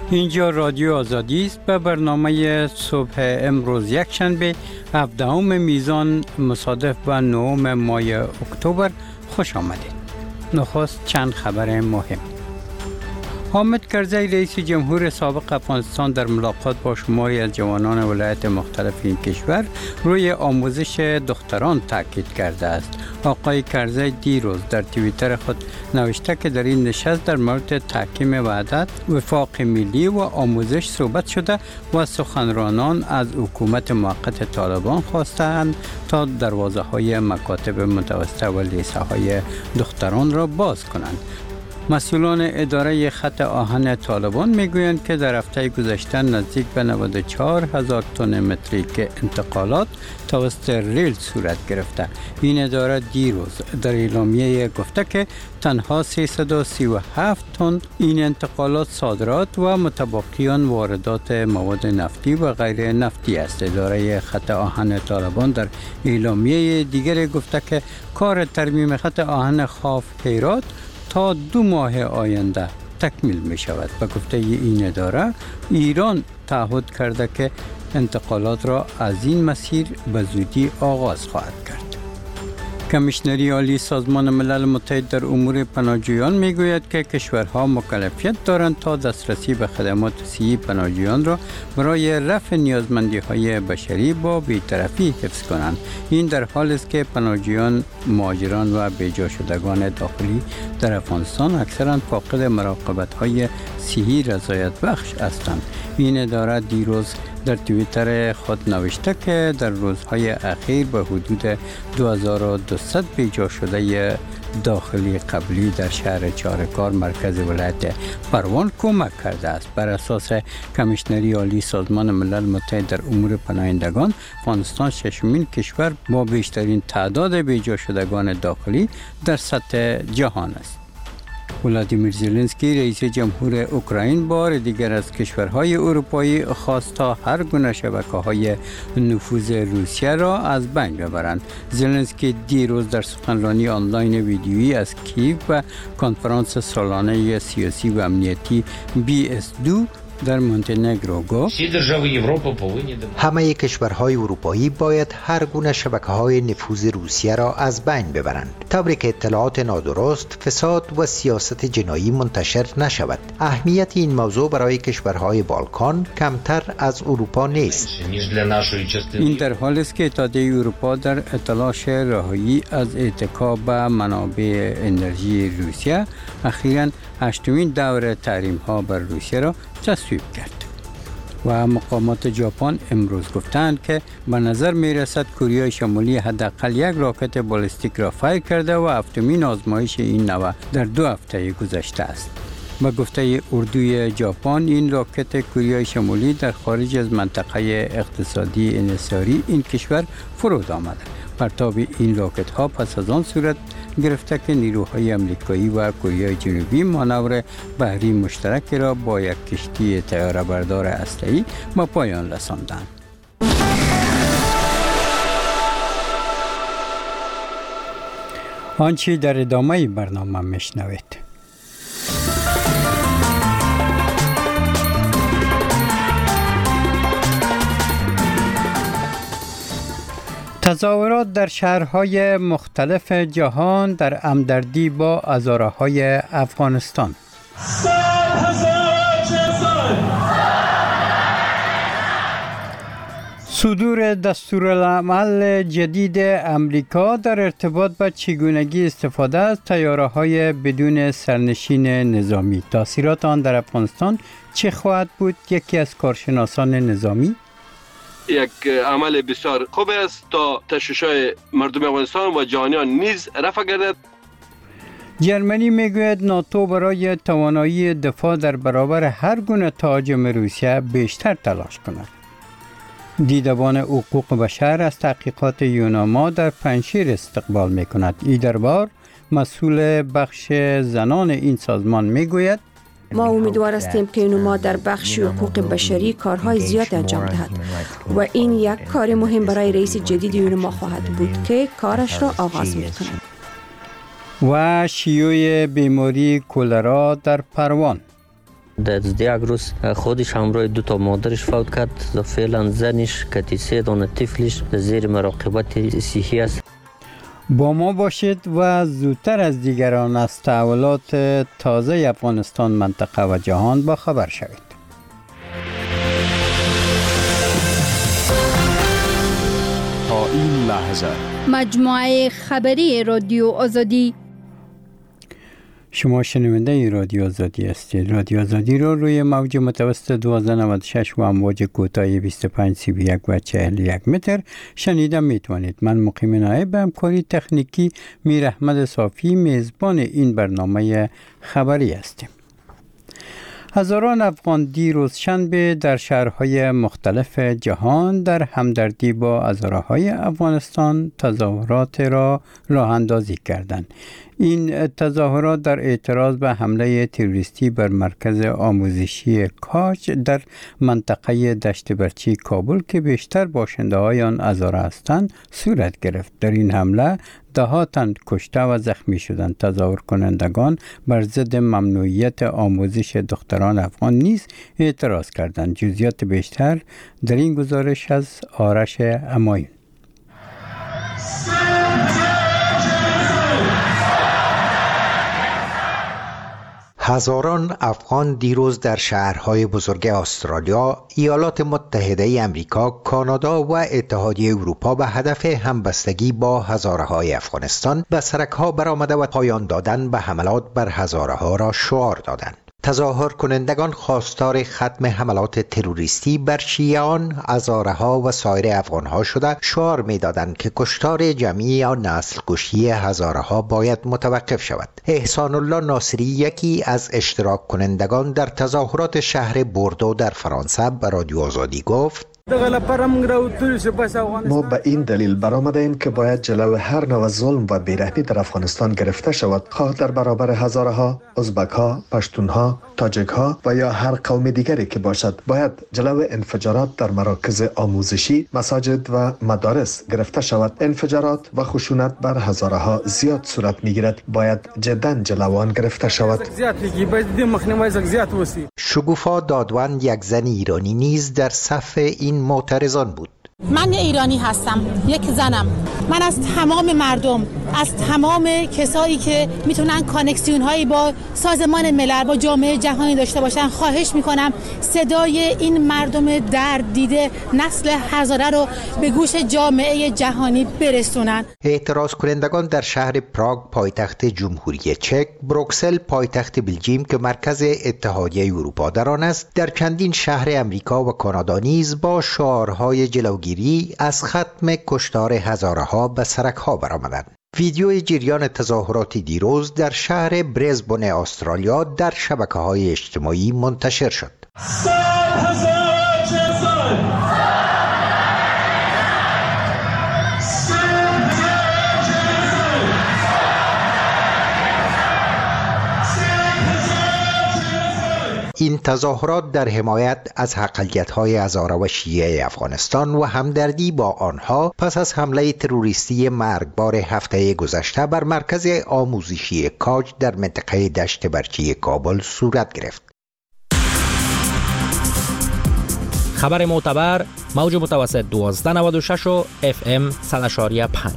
اینجا رادیو آزادی است. به برنامه صبح امروز یکشنبه 17 میزان مصادف با 9 ماه اکتبر خوش آمدید. نخست چند خبر مهم. حامد کرزی رئیس جمهور سابق افغانستان در ملاقات با شماری از جوانان ولایت مختلف این کشور روی آموزش دختران تاکید کرده است. آقای کرزی دیروز در توییتر خود نوشته که در این نشست در مورد تحکیم وحدت، وفاق ملی و آموزش صحبت شده و سخنرانان از حکومت موقت طالبان خواستند تا دروازه های مکاتب متوسطه و لیسه های دختران را باز کنند. مسئولان اداره خط آهن طالبان میگویند که در هفته گذشته نزدیک به 94,000 تن متریک انتقالات توسط ریل صورت گرفته. این اداره دیروز در اعلامیه گفته که تنها 337 تن این انتقالات صادرات و متبقیان واردات مواد نفتی و غیر نفتی است. اداره خط آهن طالبان در اعلامیه دیگر گفته که کار ترمیم خط آهن خاف هرات تا 2 ماه آینده تکمیل می شود. به گفته این اداره ایران تعهد کرده که انتقالات را از این مسیر به زودی آغاز خواهد کرد. کمیشنری عالی سازمان ملل متحد در امور پناهجویان می گوید که کشورها مکلفیت دارند تا دسترسی به خدمات صحی پناهجویان را برای رفع نیازمندی های بشری با بی‌طرفی حفظ کنند. این در حالی است که پناهجویان، مهاجران و بیجا شدگان داخلی در افغانستان اکثرا فاقد مراقبت های صحی رضایت بخش هستند. این اداره دیروز در توییتر خود نوشته که در روزهای اخیر به حدود 2200 بیجا شده داخلی قبلی در شهر چارکار مرکز ولایت پروان کمک کرده است. بر اساس کمیشنری عالی سازمان ملل متحد در امور پناهندگان، افغانستان ششمین کشور با بیشترین تعداد بیجا شدگان داخلی در سطح جهان است. ولادیمیر زلنسکی رئیس جمهور اوکراین بار دیگر از کشورهای اروپایی خواست تا هر گونه شبکه‌های نفوذ روسیه را از بین ببرند. زلنسکی دیروز در سخنرانی آنلاین ویدیویی از کیف و کنفرانس سالانه سیاسی و امنیتی BS2 در مونتنگرو گفت همه کشورهای اروپایی باید هر گونه شبکه‌های نفوذ روسیه را از بین ببرند، طوری که اطلاعات نادرست، فساد و سیاست جنایی منتشر نشود. اهمیت این موضوع برای کشورهای بالکان کمتر از اروپا نیست. این در حالی است که اتحادیه اروپا در تلاش رهایی از اتکا به منابع انرژی روسیه اخیراً 8مین دور تحریم‌ها بر روسیه را تصویب کرد. و مقامات ژاپن امروز گفتند که به نظر می رسد کره شمالی حداقل یک راکت بالستیک را فیر کرده و 7مین آزمایش این نوع در 2 هفته گذشته است. به گفته اردوی ژاپن، این راکت کره شمالی در خارج از منطقه اقتصادی انحصاری این کشور فرود آمده. پرتاب این راکت ها پس از آن صورت گرفته که نیروهای امریکایی و کره جنوبی مانور بحری مشترکی را با یک کشتی طیاره بردار اسلحه‌ای به پایان رساندند. آنچه در ادامه برنامه میشنوید. تظاهرات در شهرهای مختلف جهان در همدردی با هزاره‌های افغانستان. صدور دستورالعمل جدید امریکا در ارتباط با چگونگی استفاده از طیاره‌های بدون سرنشین نظامی. تاثیرات آن در افغانستان چه خواهد بود؟ یکی از کارشناسان نظامی: یک عمل بسیار خوب است تا تشویش‌های مردم افغانستان و جهانیان نیز رفع گردد. جرمنی میگوید ناتو برای توانایی دفاع در برابر هر گونه تهاجم روسیه بیشتر تلاش کند. دیدبان حقوق بشر از تحقیقات یوناما در پنجشیر استقبال میکند. این دربار مسئول بخش زنان این سازمان میگوید ما امیدوار هستیم که یوناما در بخش حقوق بشری کارهای زیاد انجام دهد و این یک کار مهم برای رئیس جدید یوناما خواهد بود که کارش را آغاز میکند. و شیوع بیماری کولرا در پروان. در یک روز خودش همراه 2 مادرش فوت کرد. فعلا زنش که 3 دانه طفلش زیر مراقبت صحی است. با ما باشید و زودتر از دیگران از تحولات تازه افغانستان، منطقه و جهان با خبر شوید. تا این لحظه مجموعه خبری رادیو آزادی. شما شنونده رادیو آزادی هستید. رادیو آزادی رو روی موج متوسط 1296 و امواج کوتاه 25 31 و 41 متر شنیده میتونید. من مقیم نایب به همکاری تکنیکی میر احمد صافی میزبان این برنامه خبری هستیم. هزاران افغان دیروز شنبه در شهرهای مختلف جهان در همدردی با هزاره‌های افغانستان تظاهرات را راه اندازی کردند. این تظاهرات در اعتراض به حمله تروریستی بر مرکز آموزشی کاج در منطقه دشت برچی کابل که بیشتر باشنده های آن هزاره هستند صورت گرفت. در این حمله 10 تن کشته و زخمی شدند. تظاهر کنندگان بر ضد ممنوعیت آموزش دختران افغان نیز اعتراض کردند. جزئیات بیشتر در این گزارش از آرش امایون. هزاران افغان دیروز در شهرهای بزرگ استرالیا، ایالات متحده آمریکا، کانادا و اتحادیه اروپا به هدف همبستگی با هزاره‌های افغانستان به سرک‌ها برآمده و پایان دادن به حملات بر هزاره‌ها را شعار دادند. تظاهر کنندگان خواستار ختم حملات تروریستی بر شیعیان، هزاره‌ها و سایر افغان‌ها شده شعار می‌دادند که کشتار جمعی یا نسل کشی هزاره‌ها باید متوقف شود. احسان الله ناصری، یکی از اشتراک کنندگان در تظاهرات شهر بوردو در فرانسه، به رادیو آزادی گفت: ما به این دلیل برآمدیم که باید جلو هر نوع ظلم و بیرحمی در افغانستان گرفته شود، خواه در برابر هزاره‌ها، ازبک‌ها، پشتون‌ها، تاجک‌ها و یا هر قوم دیگری که باشد. باید جلو انفجارات در مراکز آموزشی، مساجد و مدارس گرفته شود. انفجارات و خشونت بر هزاره‌ها زیاد صورت می‌گیرد، باید جداً جلو آن گرفته شود. شگوفا دادوان، یک زن ایرانی نیز در صف این معترضان بود. من ایرانی هستم، یک زنم. من از تمام مردم، از تمام کسایی که میتونن کانکسیون هایی با سازمان ملل، با جامعه جهانی داشته باشن، خواهش میکنم صدای این مردم درد دیده نسل هزاره رو به گوش جامعه جهانی برسونن. اعتراض کنندگان در شهر پراگ پایتخت جمهوری چک، بروکسل پایتخت بلژیم که مرکز اتحادیه اروپا در آن است، در چندین شهر امریکا و کانادا نیز با شعارهای جلوگیری از ختم کشتار هزاره‌ها به سرک‌ها برآمدند. ویدیوی جریان تظاهرات دیروز در شهر برزبن استرالیا در شبکه‌های اجتماعی منتشر شد. این تظاهرات در حمایت از اقلیت‌های هزاره و شیعه افغانستان و همدردی با آنها پس از حمله تروریستی مرگبار هفته گذشته بر مرکز آموزشی کاج در منطقه دشت برچی کابل صورت گرفت. خبر معتبر، موج متوسط 1296 و FM 100.5.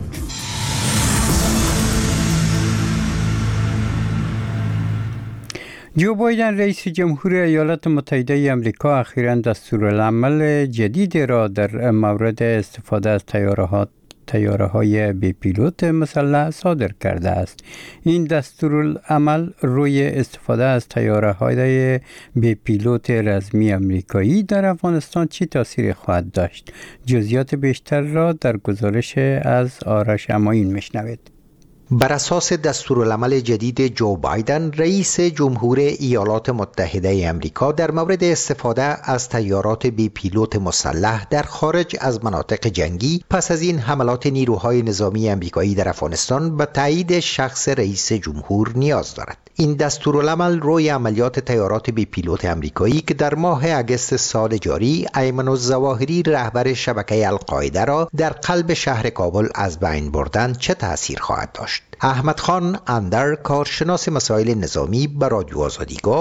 جو بایدن رئیس جمهور ایالات متحده آمریکا اخیراً دستورالعمل جدید را در مورد استفاده از طیاره‌های بی پیلوت مسلح صادر کرده است. این دستورالعمل روی استفاده از طیاره‌های بی پیلوت رزمی آمریکایی در افغانستان چه تأثیری خواهد داشت؟ جزئیات بیشتر را در گزارش از آرش امایون میشنوید. بر اساس دستورالعمل جدید جو بایدن، رئیس جمهور ایالات متحده آمریکا در مورد استفاده از طیارات بی پیلوت مسلح در خارج از مناطق جنگی پس از این حملات نیروهای نظامی آمریکایی در افغانستان به تایید شخص رئیس جمهور نیاز دارد. این دستورالعمل روی عملیات طیارات بی پیلوت آمریکایی که در ماه اگست سال جاری ایمن الظواهری رهبر شبکه القاعده را در قلب شهر کابل از بین بردند چه تأثیر خواهد داشت؟ احمد خان اندر، کارشناس مسائل نظامی، به رادیو آزادی گفت: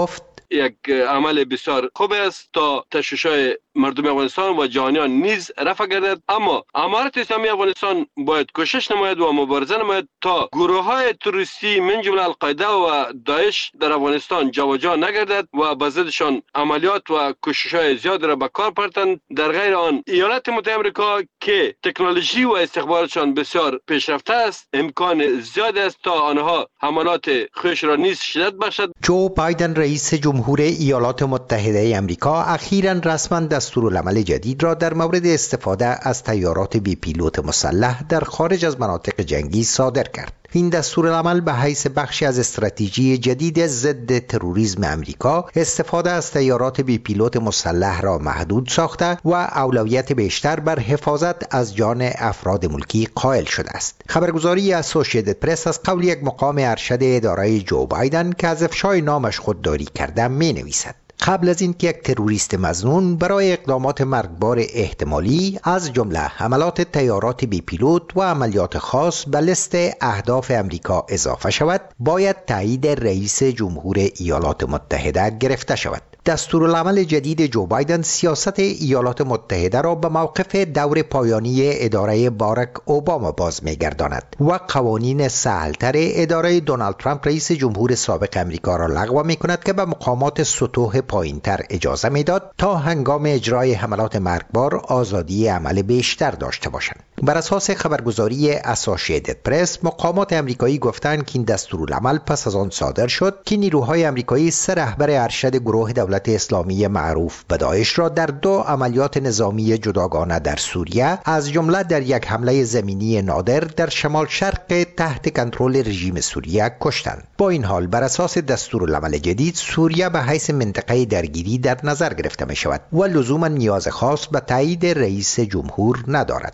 یک عمل بسیار خوب است تا تشویش مردم افغانستان و جهانیان نیز رفع گردد. اما امارت اسلامی افغانستان باید کوشش نماید و مبارزه نماید تا گروه‌های تروریستی من جمله القاعده و داعش در افغانستان جابجا نگردد و به ضدشان عملیات و کوشش‌های زیاد را به کار پرتند. در غیر آن ایالات متحده آمریکا که تکنولوژی و استخباراتشان بسیار پیشرفته است، امکان زیاد است تا آنها حملات خویش را نیز شدت بخشد. جو بایدن رئیس جمهور ایالات متحده آمریکا اخیراً رسما دستورالعمل جدید را در مورد استفاده از طیارات بی پیلوت مسلح در خارج از مناطق جنگی صادر کرد. این دستورالعمل به حیث بخشی از استراتژی جدید ضد تروریسم امریکا استفاده از طیارات بی پیلوت مسلح را محدود ساخته و اولویت بیشتر بر حفاظت از جان افراد ملکی قائل شده است. خبرگزاری اسوسییتد پرس از قول یک مقام ارشد اداره جو بایدن که از افشای نامش خودداری کرده می نویسد: قبل از اینکه یک تروریست مظنون برای اقدامات مرگبار احتمالی از جمله حملات طیارات بی پیلوت و عملیات خاص به لیست اهداف امریکا اضافه شود، باید تایید رئیس جمهور ایالات متحده گرفته شود. دستورالعمل جدید جو بایدن سیاست ایالات متحده را به موقف دور پایانی اداره باراک اوباما باز می‌گرداند و قوانین سهل‌تر اداره دونالد ترامپ رئیس جمهور سابق امریکا را لغو می‌کند که به مقامات سطوح پایین‌تر اجازه می‌داد تا هنگام اجرای حملات مرگبار آزادی عمل بیشتر داشته باشند. بر اساس خبرگزاری اسوسییتد پرس، مقامات امریکایی گفتند که این دستورالعمل پس از آن صادر شد که نیروهای امریکایی 3 رهبر ارشد گروه دولت اسلامی معروف به داعش را در 2 عملیات نظامی جداگانه در سوریه، از جمله در یک حمله زمینی نادر در شمال شرق تحت کنترل رژیم سوریه کشتند. با این حال بر اساس دستورالعمل جدید، سوریه به حیث منطقه درگیری در نظر گرفته می شود و لزوما نیاز خاص به تایید رئیس جمهور ندارد.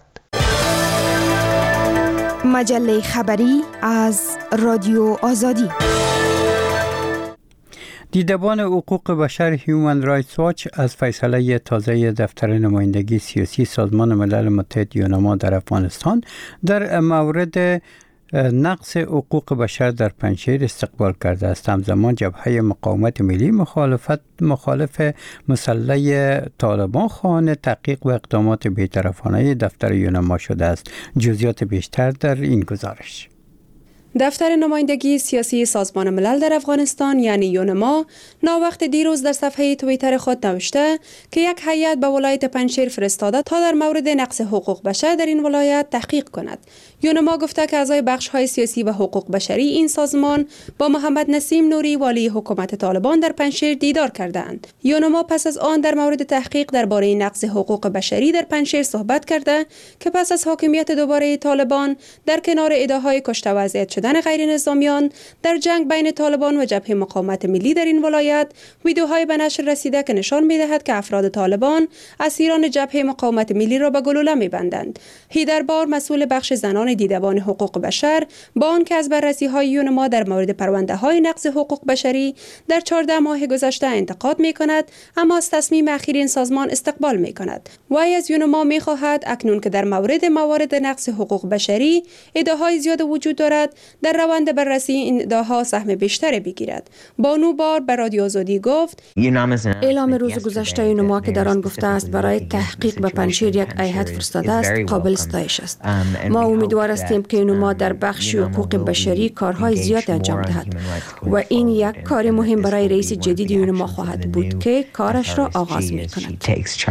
مجله خبری از رادیو آزادی. دیدبان حقوق بشر هیومن رایتس واچ از فیصله تازه دفتر نمایندگی سیاسی سازمان ملل متحد یونما در افغانستان در مورد نقض حقوق بشر در پنجشیر استقبال کرده است. همزمان جبهه مقاومت ملی مخالف مسلح طالبان خواهان تحقیق و اقدامات بی‌طرفانه دفتر یونما شده است. جزئیات بیشتر در این گزارش. دفتر نمایندگی سیاسی سازمان ملل در افغانستان یعنی یونما ناوقت دیروز در صفحه توییتر خود نوشته که یک هیئت به ولایت پنجشیر فرستاده تا در مورد نقض حقوق بشر در این ولایت تحقیق کند. یونما گفته که اعضای بخش‌های سیاسی و حقوق بشری این سازمان با محمد نسیم نوری والی حکومت طالبان در پنجشیر دیدار کردند. یونما پس از آن در مورد تحقیق درباره نقض حقوق بشری در پنجشیر صحبت کرده که پس از حاکمیت دوباره طالبان در کنار ادعاهای کشته و اذیت شدن غیر نظامیان در جنگ بین طالبان و جبهه مقاومت ملی در این ولایت، ویدیوهای به نشر رسیده که نشان می‌دهد که افراد طالبان اسیران جبهه مقاومت ملی را به گلوله می‌بندند. هیدربار مسئول بخش زنان دیدبان حقوق بشر با آنکه از بررسی‌های یونما در مورد پرونده‌های نقض حقوق بشری در 14 ماه گذشته انتقاد می‌کند، اما از تصمیم اخیر این سازمان استقبال می‌کند. وی از یونما می‌خواهد اکنون که در موارد نقض حقوق بشری ادعاهای زیاد وجود دارد، در روند بررسی این ادعاها سهم بیشتری بگیرد. بانو بار به رادیو آزادی گفت: اعلام روز گذشته یونما که در آن گفته است برای تحقیق به پنجشیر یک هیئت فرستاده است قابل ستایش است. ما امیدوار هستیم که یونما در بخش حقوق بشری کارهای زیاد انجام دهد و این یک کار مهم برای رئیس جدید یونما خواهد بود که کارش را آغاز می‌کند.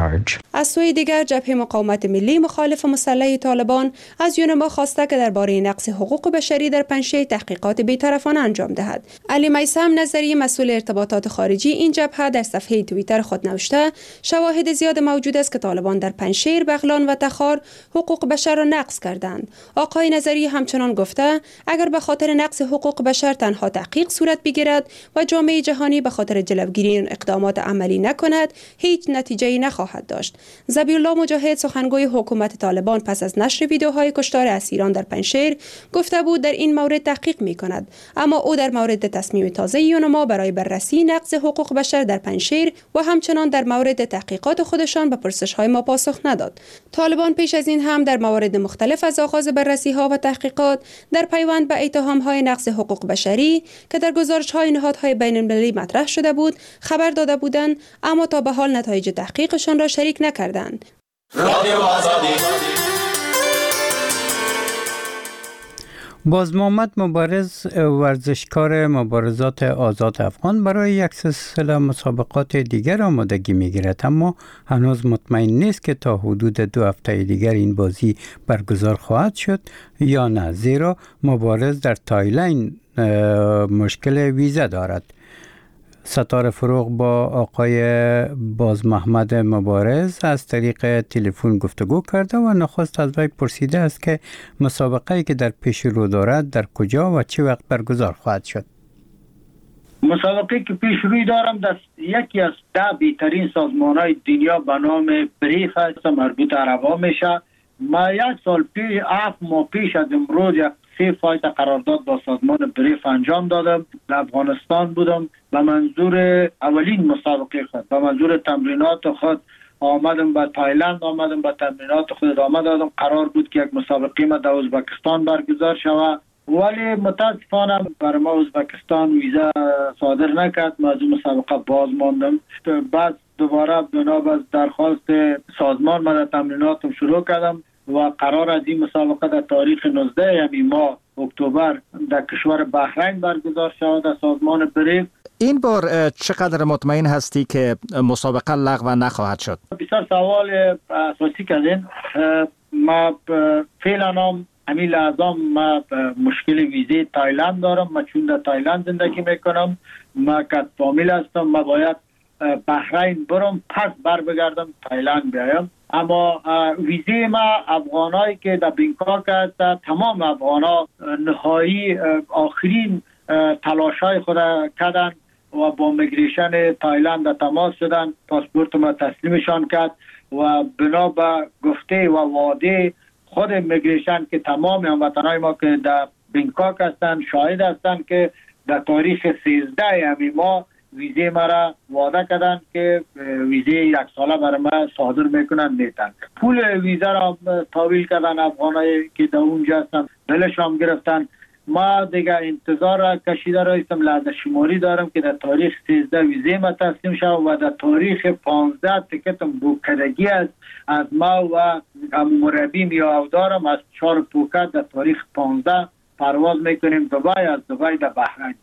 از سوی دیگر جبهه مقاومت ملی مخالف مسلح طالبان از یونما خواسته که درباره نقض حقوق بشری در پنجشیر تحقیقات بی‌طرفانه انجام دهد. علی میثم نظری مسئول ارتباطات خارجی این جبهه در صفحه توییتر خود نوشته: شواهد زیاد موجود است که طالبان در پنجشیر، بغلان و تخار حقوق بشر را نقض کردند. آقای نظری همچنان گفته اگر به خاطر نقض حقوق بشر تنها تحقیق صورت بگیرد و جامعه جهانی به خاطر جلوگیری اقدامات عملی نکند، هیچ نتیجه‌ای نخواهد داشت. ذبیحالله مجاهد سخنگوی حکومت طالبان پس از نشر ویدیوهای کشتار اسیران در پنجشیر گفته بود در این مورد تحقیق می‌کند، اما او در مورد تصمیم تازه یونما برای بررسی نقض حقوق بشر در پنجشیر و همچنان در مورد تحقیقات خودشان به پرسش‌های ما پاسخ نداد. طالبان پیش از این هم در موارد مختلف از آغاز بررسی‌ها و تحقیقات در پیوند به اتهام‌های نقض حقوق بشری که در گزارش‌های نهادهای بین‌المللی مطرح شده بود خبر داده بودند، اما تا به حال نتایج تحقیقشان را شریک نکردند. باز محمد مبارز ورزشکار مبارزات آزاد افغان برای یک سلسله مسابقات دیگر آمادگی می‌گیرد، اما هنوز مطمئن نیست که تا حدود 2 هفته دیگر این بازی برگزار خواهد شد یا نه، زیرا مبارز در تایلند مشکل ویزا دارد. ستاره فروغ با آقای باز محمد مبارز از طریق تلفن گفتگو کرده و نخست از وی پرسیده است که مسابقه‌ای که در پیش رو دارد در کجا و چه وقت برگزار خواهد شد. مسابقه که پیش روی دارم در یکی از 10 بهترین سازمان‌های دنیا به نام بریف است، مربوط عربا میشه. ما 1 سال پیش 7 ماه پیش از امروز 3 فایت قرارداد با سازمان بریف انجام دادم. در افغانستان بودم به منظور اولین مسابقه خود، به منظور تمرینات خود آمدم به تایلند، آمدم به تمرینات خود ادامه دادم. قرار بود که یک مسابقه ما در ازبکستان برگزار شود، ولی متاسفانه برای ما ازبکستان ویزا صادر نکرد. ما از مسابقه باز ماندم. بعد دوباره بنابر درخواست سازمان ما در تمریناتم شروع کردم و قرار از این مسابقه در تاریخ 19 ماه اکتبر در کشور بحرین برگزار شود در سازمان بریف. این بار چقدر مطمئن هستی که مسابقه لغو نخواهد شد؟ بسیار سوال اساسی کردین. ما فعلا همین لحظه ما مشکل ویزه تایلند دارم. ما چون در تایلند زندگی میکنم، ما کت فامیل هستم، ما باید بحرین برم پس بگردم تایلند بیایم. اما ویزه ما افغانایی که در بینکاک هستند، تمام افغانا نهایی آخرین تلاشای خود کردن و با میگریشن تایلند تماس شدن. پاسپورت ما تسلیمشان کرد و بنا به گفته و وعده خود میگریشن که تمام هموطنای ما که در بینکاک هستند شاهد هستند که در تاریخ 13 ماه ویزه مرا وعده کردن که ویزه 1 ساله برای ما صادر میکنن میتن. پول ویزه را تحویل کردن افغانایی که در اونجا هستن، دلشان گرفتن. ما دیگه انتظار را کشیده رایستم، لحظه شماری دارم که در تاریخ 13 ویزه ما تسلیم شد و در تاریخ 15 تکتم بوکدگی است از ما و مربی میاو دارم. از 4 پوکت در تاریخ 15 پرواز میکنیم دبی، از دبی در بحرین.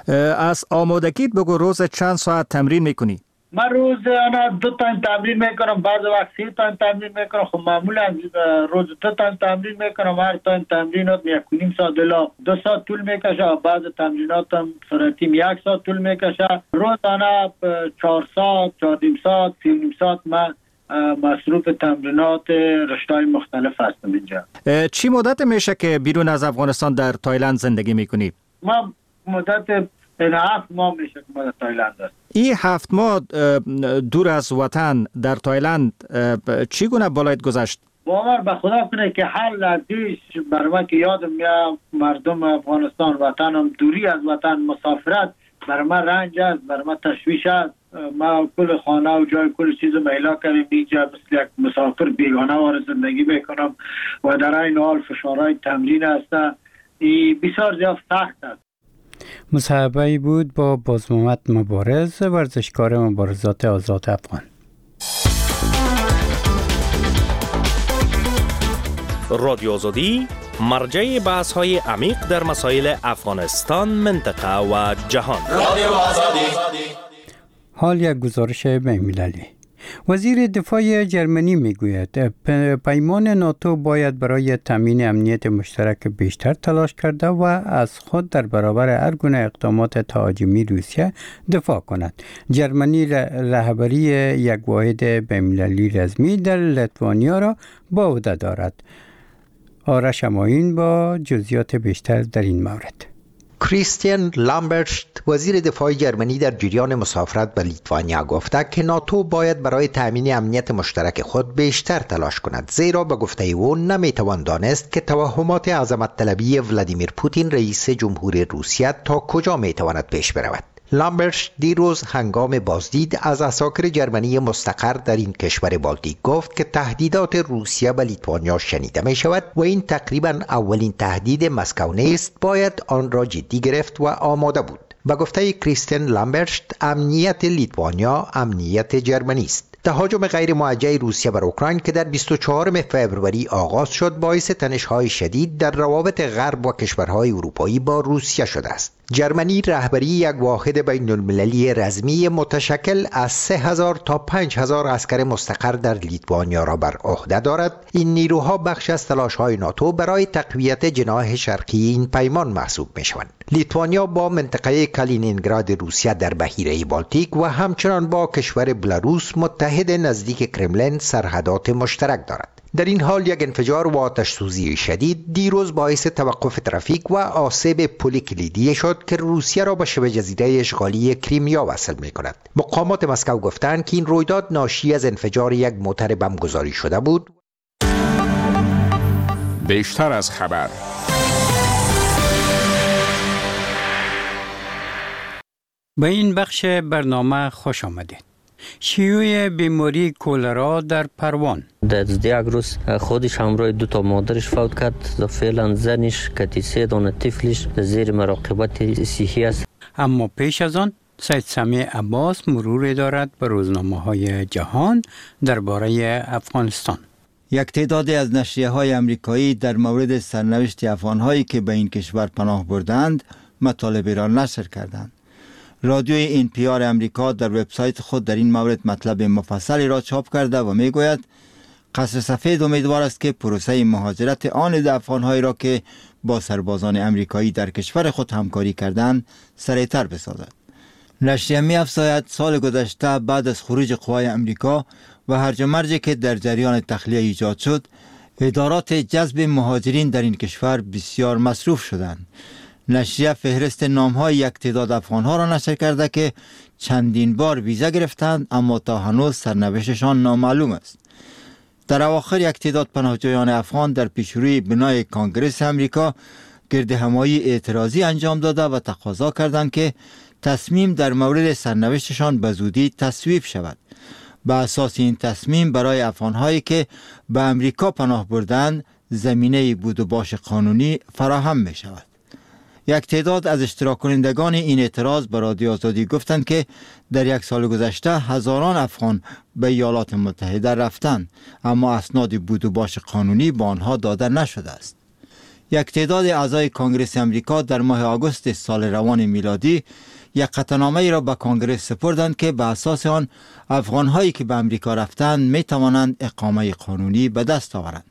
از آمادگیت بگو، روز چند ساعت تمرین میکنی؟ من روز 2 تایم تمرین میکنم، بعض وقت 3 تایم تمرین میکنم. خب معمولا روز 2 تایم تمرین میکنم. هر تایم تمرینات 1.5 ساعت الی 2 ساعت طول میکشه. بعض تمریناتم سرعتی 1 ساعت طول میکشه. روزانه 4 ساعت 4.5 ساعت 3.5 ساعت من مصروف تمرینات رشته‌های مختلف هستم اینجا. چی مدت میشه که بیرون از افغانستان در تایلند زندگی میکنی؟ ما مدت 7 ماه میشه که ما در تایلند هستم. این 7 ماه دور از وطن در تایلند چگونه بالایت گذشت؟ باور به خدا کنه که هر لحظهش برای من که یادم میاد مردم افغانستان، وطنم، دوری از وطن، مسافرت برای من رنج است، برای من تشویش است. ما کل خانه و جای کل چیز مهلا کردیم اینجا مثل یک مسافر بیگانه وارد زندگی میکنم و در این حال فشارهای تمرین است. بسیار زیاد سخت است. مصاحبه‌ای بود با باز محمد مبارز ورزشکار مبارزات آزاد افغان. رادیو آزادی مرجع بحث‌های عمیق در مسائل افغانستان، منطقه و جهان. رادیو آزادی. حال یک گزارش بین‌المللی. وزیر دفاع جرمنی میگوید پیمان ناتو باید برای تامین امنیت مشترک بیشتر تلاش کرده و از خود در برابر هر گونه اقدامات تهاجمی روسیه دفاع کند. جرمنی رهبری یک واحد بین‌المللی رسمی در لیتوانیا را به عهده دارد. آرش اماین با جزئیات بیشتر در این مورد. کریستین لامبرشت وزیر دفاع جرمنی در جریان مسافرت به لیتوانیا گفته که ناتو باید برای تأمین امنیت مشترک خود بیشتر تلاش کند، زیرا به گفته او نمیتوان دانست که توهمات عظمت طلبی ولادیمیر پوتین رئیس جمهور روسیه تا کجا میتواند پیش برود. لامبرش دیروز هنگام بازدید از عساکر جرمنی مستقر در این کشور بالتیک گفت که تهدیدات روسیه به لیتوانیا شنیده می شود و این تقریبا اولین تهدید مسکو نیست، باید آن را جدی گرفت و آماده بود. به گفته کریستین لامبرشت امنیت لیتوانیا امنیت جرمنی است. تهاجم غیر موجه روسیه بر اوکراین که در 24 فوریه آغاز شد باعث تنش‌های شدید در روابط غرب و کشورهای اروپایی با روسیه شده است. جرمنی رهبری یک واحد بین‌المللی رزمی متشکل از 3000 تا 5000 عسکر مستقر در لیتوانیا را بر عهده دارد. این نیروها بخش از تلاش‌های ناتو برای تقویت جناح شرقی این پیمان محسوب می‌شوند. لیتوانیا با منطقه کالینینگراد روسیه در بحیره بالتیک و همچنان با کشور بلاروس متحد نزدیک کرملین سرحدات مشترک دارد. در این حال یک انفجار و آتش سوزی شدید دیروز باعث توقف ترافیک و آسیب پل کلیدی شد که روسیه را به شبه جزیره اشغالی کریمیا وصل می کند. مقامات مسکو گفتند که این رویداد ناشی از انفجار یک موتر بم گذاری شده بود. بیشتر از خبر. به این بخش برنامه خوش آمدید. شیوع بیماری کولرا در پروان. در یک روز خودش همراه 2 مادرش فوت کرد. فعلا زنش که 3 دانه طفلش زیر مراقبت صحی است. اما پیش از آن سید سمیع عباس مرور دارد به روزنامه‌های جهان درباره افغانستان. یک تعدادی از نشریه‌های آمریکایی در مورد سرنوشت افغان‌هایی که به این کشور پناه بردند مطالب را نشر کردند. رادیوی NPR امریکا در وبسایت خود در این مورد مطلب مفصلی را چاپ کرده و میگوید قصر سفید امیدوار است که پروسه مهاجرت آن افغان‌هایی را که با سربازان امریکایی در کشور خود همکاری کردند سریعتر بسازد. نشریه می‌افزاید سال گذشته بعد از خروج قوای امریکا و هرج و مرجی که در جریان تخلیه ایجاد شد، ادارات جذب مهاجرین در این کشور بسیار مصروف شدند. نشریه فهرست نام‌های یک تعداد افغان‌ها را نشر کرده که چندین بار ویزا گرفتند اما تا هنوز سرنوشتشان نامعلوم است. در اواخر یک تعداد پناهجویان افغان در پیشروی بنای کنگره امریکا گردهمایی اعتراضی انجام داده و تقاضا کردند که تصمیم در مورد سرنوشتشان به زودی تصویب شود. به اساس این تصمیم برای افغان‌هایی که به امریکا پناه بردند زمینه بود و باش قانونی فراهم می شود. یک تعداد از اشتراک کنندگان این اعتراض به رادیو آزادی گفتند که در یک سال گذشته هزاران افغان به ایالات متحده رفتند اما اسناد بود و باش قانونی به آنها داده نشده است. یک تعداد اعضای کنگره امریکا در ماه آگوست سال روان میلادی یک قطعنامه را به کنگره سپردند که به اساس آن افغان‌هایی که به امریکا رفتند می توانند اقامه قانونی به دست آورند.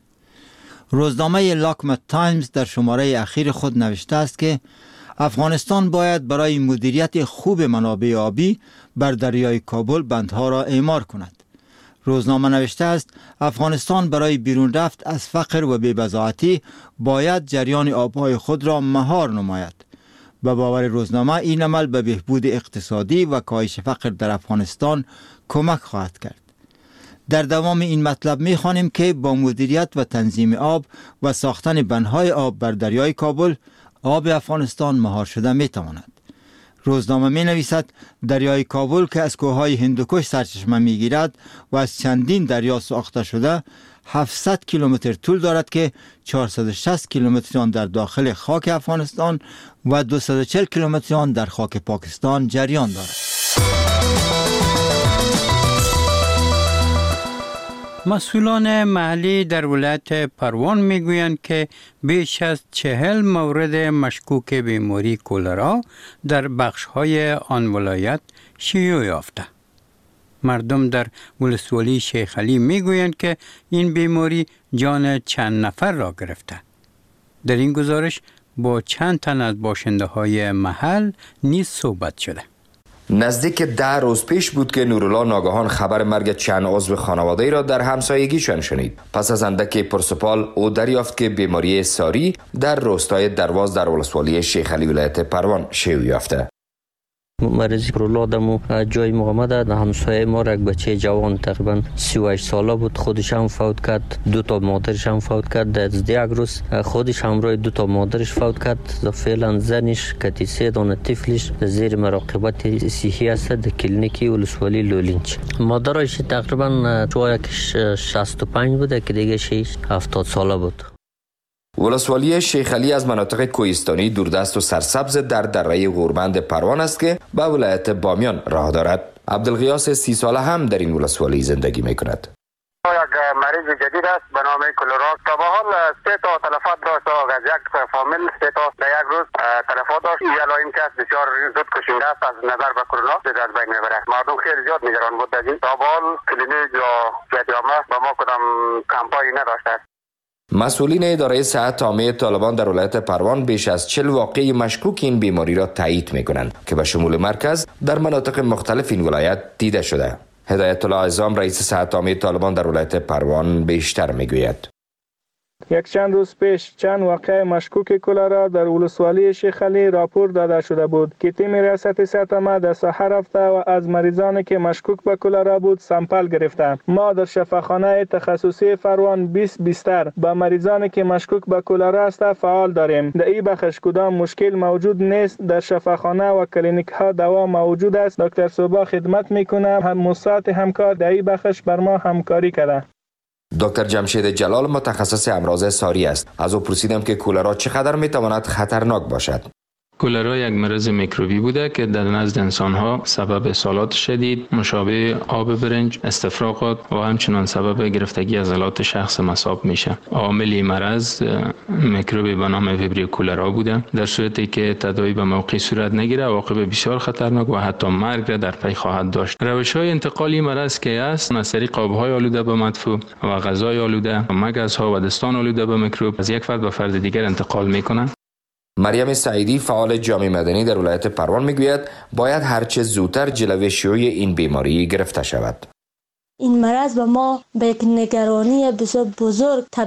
روزنامه لاکمت تایمز در شماره اخیر خود نوشته است که افغانستان باید برای مدیریت خوب منابع آبی بر دریای کابل بندها را اعمار کند. روزنامه نوشته است افغانستان برای بیرون رفت از فقر و بی‌بضاعتی باید جریان آبهای خود را مهار نماید. به باور روزنامه این عمل به بهبود اقتصادی و کاهش فقر در افغانستان کمک خواهد کرد. در دوام این مطلب می‌خوانیم که با مدیریت و تنظیم آب و ساختن بندهای آب بر دریای کابل آب افغانستان مهار شده می‌تواند. روزنامه می‌نویسد دریای کابل که از کوههای هندوکش سرچشمه می‌گیرد و از چندین دریا ساخته شده 700 کیلومتر طول دارد که 460 کیلومتر آن در داخل خاک افغانستان و 240 کیلومتر آن در خاک پاکستان جریان دارد. مسئولان محلی در ولایت پروان میگویند که بیش از 40 مورد مشکوک بیماری کولرا در بخش‌های آن ولایت شیوع یافته. مردم در ولسوالی شیخ علی میگویند که این بیماری جان چند نفر را گرفته. در این گزارش با چند تن از باشنده های محل نیز صحبت شده. نزدیک 10 روز پیش بود که نورالله ناگهان خبر مرگ چند عضو خانواده را در همسایگیشان شنید. پس از اندک پرسپال او دریافت که بیماری ساری در روستای درواز در ولسوالی شیخ علی ولایت پروان شیوع یافته. مریض نورالله دمو جای مقامه ده همسایه ما را یک بچه جوان تقریبا 38 ساله بود، خودش هم فوت کرد، 2 مادرش هم فوت کرد. در یک روز خودش همراه 2 مادرش فوت کرد. فعلا زنش که 3 طفلش زیر مراقبت صحی است در کلینیک ولسوالی لولینچ. مادرش تقریبا 65 بوده که دیگه 70 ساله بود. ولسوالی شیخ علی از مناطق کوهستانی دوردست و سرسبز در دره غوربند پروان است که به ولایت بامیان راه دارد. عبدالغیاس 30 ساله هم در این ولسوالی زندگی می کند. یک مریض جدید است به نام کلرا. تا به حال 3 تلفات داشت از یک فامیل، 3 در یک روز تلفات داشت. یلا این کس بسیار زود کشنده است از نظر به کرونا از بین میبره. مردم خیلی زیاد نگران بود از این. تا به حال کلینیک یا جامعه با ما کدام کمپانی نداشته است. مسئولین اداره صحت عامه طالبان در ولایت پروان بیش از 40 واقعه مشکوک این بیماری را تایید می‌کنند که به شمول مرکز در مناطق مختلف این ولایت دیده شده. هدایت الله عظام رئیس صحت عامه طالبان در ولایت پروان بیشتر می‌گوید. یک چند روز پیش چند واقعه مشکوک کلرا در ولسوالی شیخ علی راپور داده شده بود که تیم ریاست صحت عامه در ساحه رفته و از مریضانی که مشکوک به کلرا بود سامپل گرفته. ما در شفاخانه تخصصی پروان 20 بستر با مریضانی که مشکوک به کلرا است فعال داریم. در این بخش کدام مشکل موجود نیست. در شفاخانه و کلینیک ها دوا موجود است. دکتر صوبا خدمت میکنه. مصات همکار در این بخش بر ما همکاری کرده. دکتر جمشید جلال متخصص امراض ساری است. از او پرسیدم که کلرا چقدر میتواند خطرناک باشد. کلرا یک مرض میکروبی بوده که در نزد انسان‌ها سبب اسهالات شدید، مشابه آب برنج، استفراغات و همچنان سبب گرفتگی عضلات شخص مصاب میشه. عامل مرض میکروبی به نام ویبریو کلرا بوده. در صورتی که تداوی به موقع صورت نگیره عواقب بسیار خطرناک و حتی مرگ را در پی خواهد داشت. روش‌های انتقالی مرض که است از طریق آب‌های آلوده به مدفوع و غذای آلوده، مگزها و دستان آلوده به میکروب از یک فرد به فرد دیگر انتقال میکنند. مریم سعیدی فعال جامعه مدنی در ولایت پروان میگوید باید هرچه زودتر جلوه شیوع این بیماری گرفته شود. این مرض به ما به یک نگرانی بسیار بزرگ